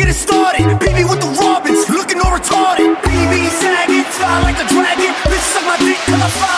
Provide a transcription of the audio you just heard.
it started. BB with the Robins, looking all retarded. BB sagging, fly like the dragon. Bitch, suck my dick till I fly.